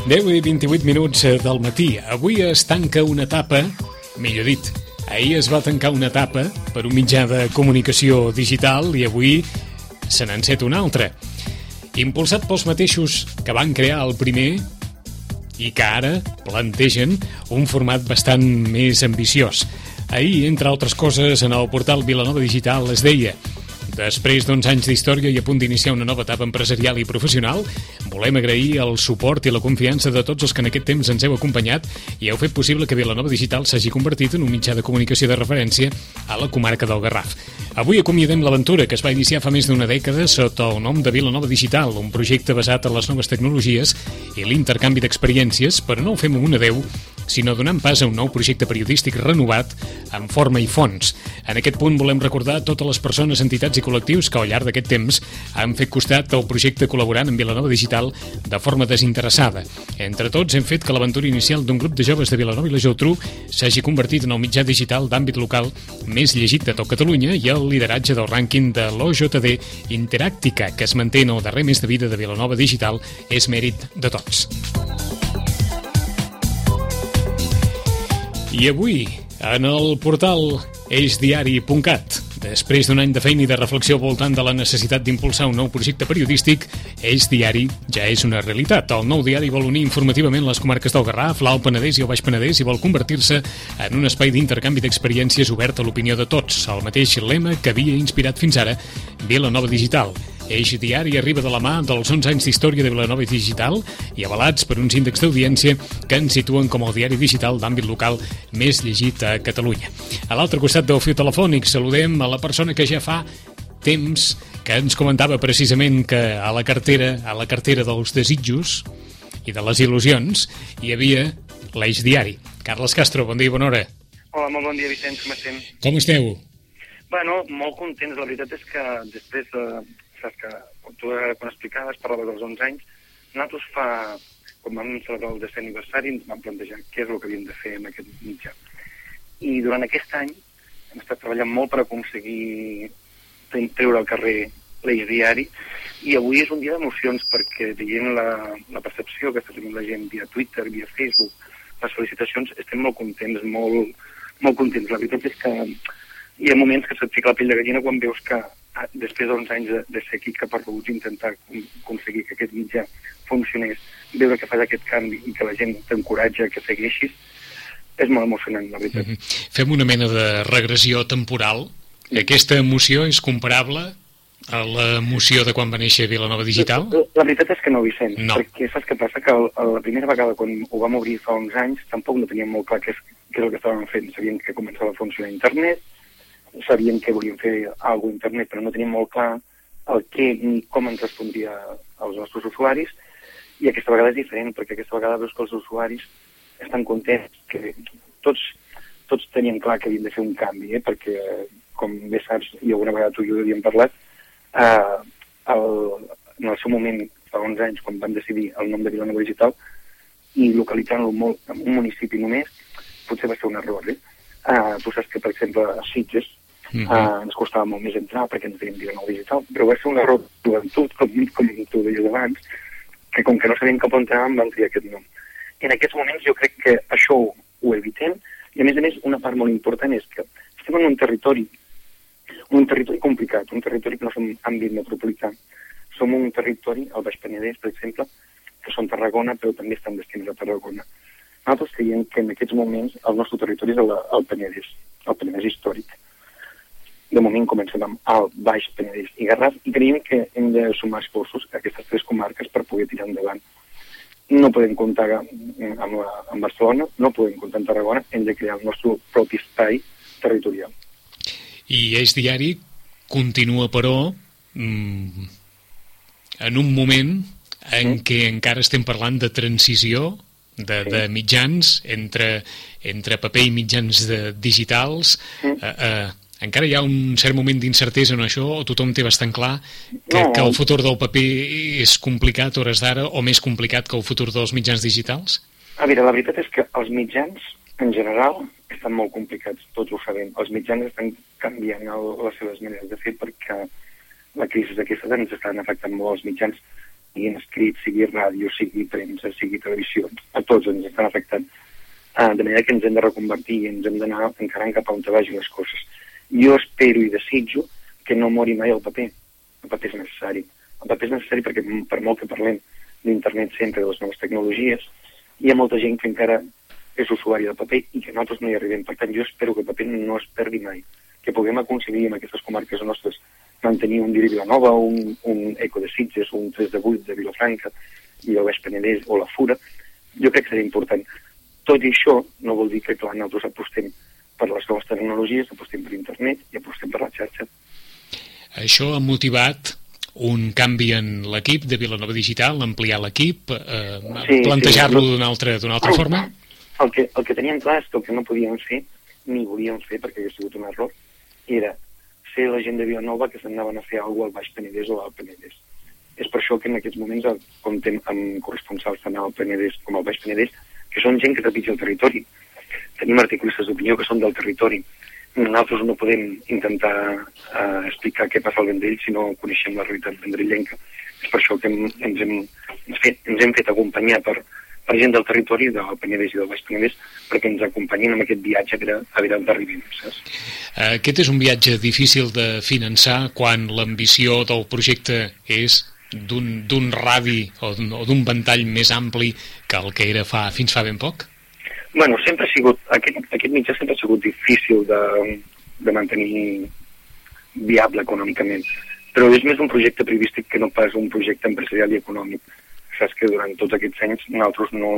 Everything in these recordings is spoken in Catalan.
10:28 del matí. Avui es tanca una etapa, millor dit, ahir es va tancar una etapa per un mitjà de comunicació digital i avui se n'enceta una altra. Impulsat pels mateixos que van crear el primer i que ara plantegen un format bastant més ambiciós. Ahir, entre altres coses, en el portal Vilanova Digital es deia: després d'11 anys d'història i a punt d'iniciar una nova etapa empresarial i professional, volem agrair el suport i la confiança de tots els que en aquest temps ens heu acompanyat i heu fet possible que Vilanova Digital s'hagi convertit en un mitjà de comunicació de referència a la comarca del Garraf. Avui acomiadem l'aventura que es va iniciar fa més d'una dècada sota el nom de Vilanova Digital, un projecte basat en les noves tecnologies i l'intercanvi d'experiències, però no ho fem amb un adeu, sinó donant pas a un nou projecte periodístic renovat amb forma i fons. En aquest punt volem recordar totes les persones, entitats i col·lectius que al llarg d'aquest temps han fet costat al projecte col·laborant amb Vilanova Digital de forma desinteressada. Entre tots hem fet que l'aventura inicial d'un grup de joves de Vilanova i la Geltrú s'hagi convertit en el mitjà digital d'àmbit local més llegit de tot Catalunya i el lideratge del rànquing de l'OJD Interàctica, que es manté en el darrer mes de vida de Vilanova Digital, és mèrit de tots. I avui, en el portal eixdiari.cat, després d'un any de feina i de reflexió al voltant de la necessitat d'impulsar un nou projecte periodístic, Eix Diari ja és una realitat. El nou diari vol unir informativament les comarques del Garraf, l'Alt Penedès i el Baix Penedès i vol convertir-se en un espai d'intercanvi d'experiències obert a l'opinió de tots, el mateix lema que havia inspirat fins ara Vilanova Digital. Eix Diari arriba de la mà dels 11 anys d'història de Vilanova Digital i avalats per uns índexs d'audiència que ens situen com el diari digital d'àmbit local més llegit a Catalunya. A l'altre costat del fil telefònic saludem a la persona que ja fa temps que ens comentava precisament que a la cartera dels desitjos i de les il·lusions hi havia l'Eix Diari. Carles Castro, bon dia i bona hora. Hola, molt bon dia, Vicenç, com estem? Com esteu? Bueno, molt contents. La veritat és que després saps que quan explicaves, parlaves dels 11 anys, nosaltres quan vam celebrar el 10è aniversari, ens vam plantejar què és el que havíem de fer amb aquest mitjà. I durant aquest any hem estat treballant molt per aconseguir treure al carrer l'Eix Diari, i avui és un dia d'emocions perquè veient la percepció que està tenint la gent via Twitter, via Facebook, les felicitacions, estem molt contents, molt contents. La veritat és que hi ha moments que se't fica la pell de gallina quan veus que després d'11 anys de ser aquí caparruts i intentar aconseguir que aquest mitjà funcionés, veure que fas aquest canvi i que la gent t'encoratja que segueixis, és molt emocionant, la veritat. Fem una mena de regressió temporal. Aquesta emoció és comparable a l'emoció de quan va néixer Vilanova Digital? La veritat és que no, Vicent, no. Perquè saps què passa? Que la primera vegada quan ho vam obrir fa 11 anys tampoc no teníem molt clar què és el que estàvem fent. Sabíem que començava a funcionar internet, sabíem que volíem fer alguna cosa a internet, però no teníem molt clar el què ni com ens respondria als nostres usuaris, i aquesta vegada és diferent, perquè aquesta vegada veus que els usuaris estan contents, que tots tenien clar que havien de fer un canvi, perquè, com bé saps, i alguna vegada tu i jo havíem parlat, en el seu moment, fa 11 anys, quan van decidir el nom de Vilanova Digital, i localitzant-lo molt en un municipi només, potser va ser un error, tu saps que, per exemple, a Sitges ens costava molt més entrar perquè no teníem Vilanova Digital, però va ser un error de joventut, com tu deies abans, que com que no sabíem cap on entràvem van triar aquest nom. En aquests moments jo crec que això ho evitem, i a més, una part molt important és que estem en un territori complicat, un territori que no som àmbit metropolità. Som un territori, el Baix Penedès, per exemple, que són Tarragona, però també estan destinats a Tarragona. Nosaltres creiem que en aquests moments el nostre territori és el Penedès històric. De moment comencem amb Alt, Baix, Penedès i Garraf, i creiem que hem de sumar esforços a aquestes 3 comarques per poder tirar endavant. No podem comptar amb Barcelona, no podem comptar amb Tarragona, hem de crear el nostre propi espai territorial. I Eix Diari continua, però, en un moment en què encara estem parlant de transició de mitjans entre paper i mitjans digitals. Encara hi ha un cert moment d'incertesa en això, o tothom té bastant clar que el futur del paper és complicat a hores d'ara, o més complicat que el futur dels mitjans digitals? A veure, la veritat és que els mitjans, en general, estan molt complicats, tots ho sabem. Els mitjans estan canviant les seves maneres de fer perquè la crisi d'aquesta ens estan afectant molt els mitjans. sigui en escrit, sigui ràdio, sigui premsa, sigui televisió, a tots ens estan afectant. De manera que ens hem de reconvertir i ens hem d'anar encarant cap a on vagin les coses. Jo espero i desitjo que no mori mai el paper. El paper és necessari. El paper és necessari perquè, per molt que parlem d'internet sempre, de les noves tecnologies, hi ha molta gent que encara és usuari del paper i que nosaltres no hi arribem. Per tant, jo espero que el paper no es perdi mai, que puguem aconseguir en aquestes comarques nostres mantenir un Diari Vilanova, un Eco de Sitges, un 3 de 8 de Vilafranca, i el Baix Penedès o la Fura. Jo crec que seria important. Tot i això no vol dir que, clar, nosaltres apostem per les noves tecnologies, apostem per internet i apostem per la xarxa. Això ha motivat un canvi en l'equip de Vilanova Digital, ampliar l'equip, plantejar-lo d'una altra forma? El que teníem clar és que el que no podíem fer, ni volíem fer, perquè hauria sigut un error, era ser la gent de Vilanova que s'anaven a fer alguna cosa al Baix Penedès o al Penedès. És per això que en aquests moments comptem amb corresponsals tant al Penedès com al Baix Penedès, que són gent que trepitja el territori. Tenim articulistes d'opinió que són del territori. Nosaltres no podem intentar explicar què passa al Vendrell si no coneixem la realitat vendrellenca. És per això que ens hem fet acompanyar per gent del territori, del Penedès i del Baix Penedès, perquè ens acompanyin en aquest viatge a veure on arribem, saps? Aquest és un viatge difícil de finançar quan l'ambició del projecte és d'un radi o d'un ventall més ampli que el que era fins fa ben poc? Bueno, sempre ha sigut, aquest mitjà sempre ha sigut difícil de mantenir viable econòmicament, però és més un projecte periodístic que no pas un projecte empresarial i econòmic. Saps que durant tots aquests anys nosaltres no...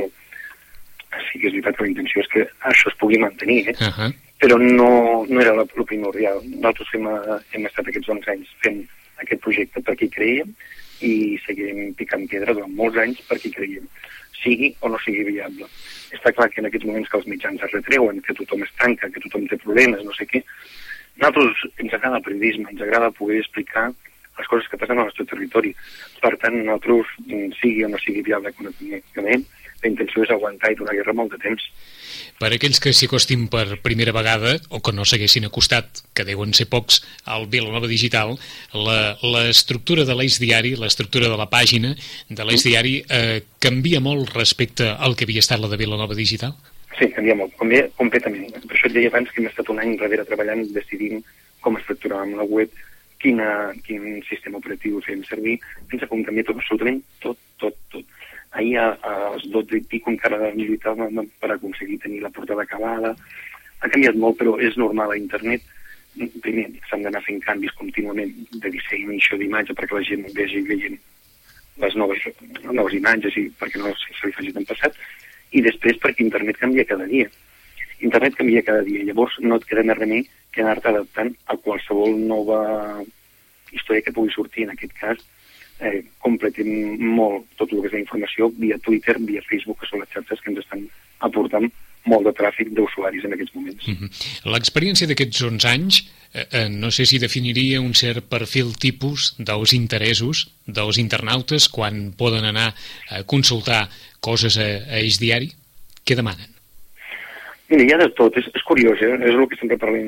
Sí que és veritat que la intenció és que això es pugui mantenir, però no era el primordial. Nosaltres hem estat aquests 11 anys fent aquest projecte perquè hi creiem i seguirem picant pedra durant molts anys perquè hi creiem, sigui o no sigui viable. Està clar que en aquests moments que els mitjans es retreuen, que tothom es tanca, que tothom té problemes, no sé què. Nosaltres ens agrada el periodisme, ens agrada poder explicar les coses que passen al nostre territori. Per tant, nosaltres, sigui o no sigui viable econòmicament, la intenció és aguantar i donar guerra molt de temps. Per aquells que s'hi acostin per primera vegada, o que no s'haguessin acostat, que deuen ser pocs, al Vilanova Digital, l'estructura de l'Eix Diari, l'estructura de la pàgina de l'Eix Diari, canvia molt respecte al que havia estat la de Vilanova Digital? Sí, canvia molt, canvia completament. Per això et deia abans que hem estat un any darrere treballant, decidint com estructuràvem la web, quin sistema operatiu fem servir, pensa com canvia tot, absolutament tot. Ahir a les 12 i pico encara militàvem per aconseguir tenir la portada acabada. Ha canviat molt, però és normal a internet. Primer, s'han d'anar fent canvis contínuament de disseny i això d'imatge perquè la gent vegi veient les noves imatges i perquè no se li faci tan passat. I després perquè internet canvia cada dia. Internet canvia cada dia, llavors no et queda més remei que anar-te adaptant a qualsevol nova història que pugui sortir. En aquest cas, completem molt tot el que és la informació via Twitter, via Facebook, que són les xarxes que ens estan aportant molt de tràfic d'usuaris en aquests moments. L'experiència d'aquests 11 anys, no sé si definiria un cert perfil tipus dels interessos dels internautes quan poden anar a consultar coses a Eix Diari. Què demanen? Mira, hi ha de tot, és curiós, és el que sempre parlem,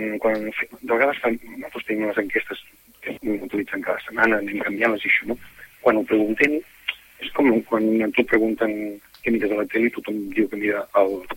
de vegades nosaltres tenim les enquestes que utilitzen cada setmana, anem canviant-les i això, no? Quan ho preguntem, és com quan a tu pregunten què mires a la tele i tothom diu que mira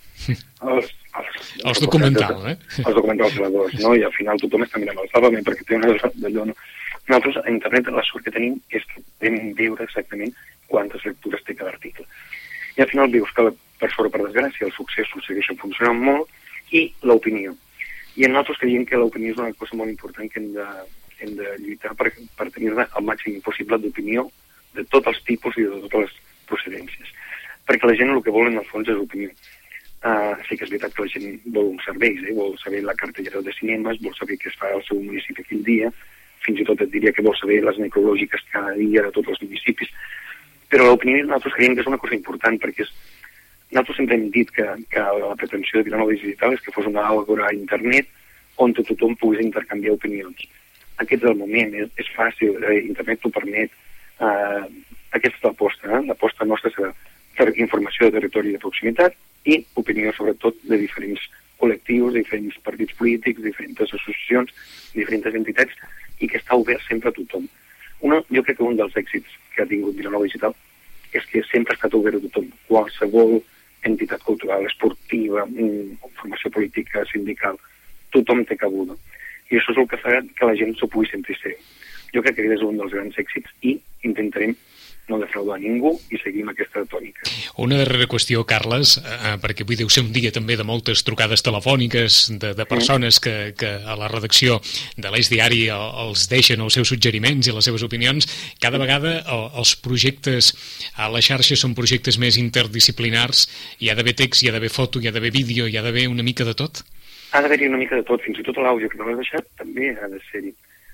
els documentals, els documentals de la dos, no? I al final tothom està mirant el Sálvame perquè té una d'allò, no? Nosaltres a internet la sort que tenim és que podem veure exactament quantes lectures té cada article. I al final veus que per sort, per desgràcia, els successos segueixen funcionant molt i l'opinió. I nosaltres creiem que l'opinió és una cosa molt important que hem de lluitar per tenir-ne el màxim possible d'opinió de tots els tipus i de totes les procedències. Perquè la gent el que vol en el fons és opinió. Sí que és veritat que la gent vol uns serveis, vol saber la cartellera de cinemes, vol saber què es fa al seu municipi aquell dia, fins i tot et diria que vol saber les necrològiques cada dia de tots els municipis. Però l'opinió nosaltres creiem que és una cosa important perquè nosaltres sempre hem dit que la pretensió de Vilanova Digital és que fos una àgora a internet on tothom pogués intercanviar opinions. Aquest és el moment, és fàcil, internet t'ho permet. Aquesta és l'aposta, l'aposta nostra serà fer informació de territori de proximitat i opinió sobretot de diferents col·lectius, diferents partits polítics, diferents associacions, diferents entitats i que està obert sempre a tothom. Jo crec que un dels èxits que ha tingut Vilanova Digital és que sempre ha estat obert a tothom. Qualsevol entitat cultural, esportiva, formació política, sindical, tothom té cabuda. I això és el que fa que la gent s'ho pugui sentir ser. Jo crec que aquest és un dels grans èxits i intentarem no defraudar ningú i seguir amb aquesta tònica. Una darrera qüestió, Carles, perquè avui deu ser un dia també de moltes trucades telefòniques de persones que a la redacció de l'Eix Diari els deixen els seus suggeriments i les seves opinions. Cada vegada els projectes a la xarxa són projectes més interdisciplinars, hi ha d'haver text, hi ha d'haver foto, hi ha d'haver vídeo, hi ha d'haver una mica de tot? Ha d'haver-hi una mica de tot, fins i tot l'àudio que t'has deixat també ha de ser-hi.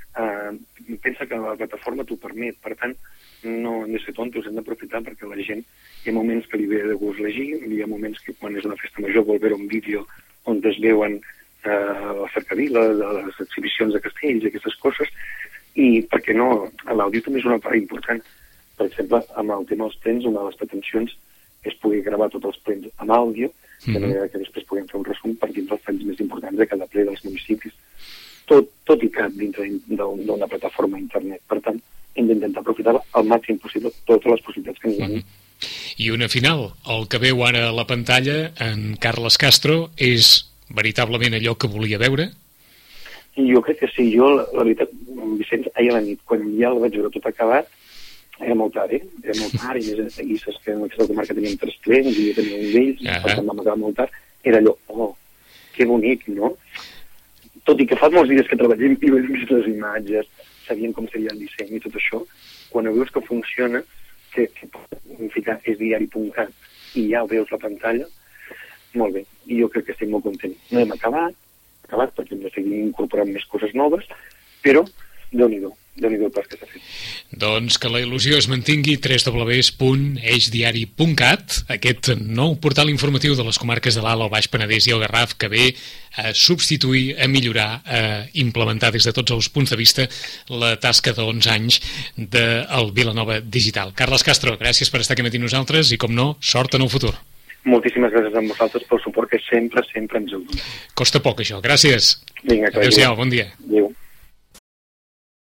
Pensa que la plataforma t'ho permet, per tant, no hem de ser tontos, hem d'aprofitar perquè la gent, hi ha moments que li ve de gust llegir, hi ha moments que quan és una festa major vol veure un vídeo on es veuen la cercavila, les exhibicions de castells i aquestes coses, i perquè no, l'àudio també és una part important. Per exemple, amb el tema dels plens, una de les pretensions és poder gravar tots els plens amb àudio, de manera que després puguem fer un resum partint dels plens més importants de cada ple dels municipis. Tot i cap dintre d'una plataforma internet. Per tant, hem d'intentar aprofitar al màxim possible totes les possibilitats que ens donen. I una final, el que veu ara a la pantalla, en Carles Castro, és veritablement allò que volia veure? Jo crec que sí. Jo, la veritat, Vicenç, ahir a la nit, quan ja el vaig veure tot acabat, era molt tard, Era molt tard, i saps que en aquesta comarca teníem 3 trens i tenia un d'ells, per tant vam acabar molt tard. Era allò, que bonic, no? Tot i que fa molts dies que treballem i hem vist les imatges, sabíem com seria el disseny i tot això, quan veus que funciona, que pots ficar esdiari.cat i ja veus la pantalla, molt bé. I jo crec que estic molt content. No hem acabat perquè hem de seguir incorporant més coses noves, però Déu-n'hi-do el pas que s'ha fet. Doncs que la il·lusió es mantingui, www.eixdiari.cat, aquest nou portal informatiu de les comarques de l'Alt, el Baix Penedès i el Garraf, que ve a substituir, a millorar, a implementar des de tots els punts de vista la tasca d'11 anys del Vilanova Digital. Carles Castro, gràcies per estar aquí amb nosaltres i, com no, sort en el futur. Moltíssimes gràcies a vosaltres pel suport que sempre ens heu donat. Costa poc, això. Gràcies. Vinga, adéu-siau, bon dia. Adéu.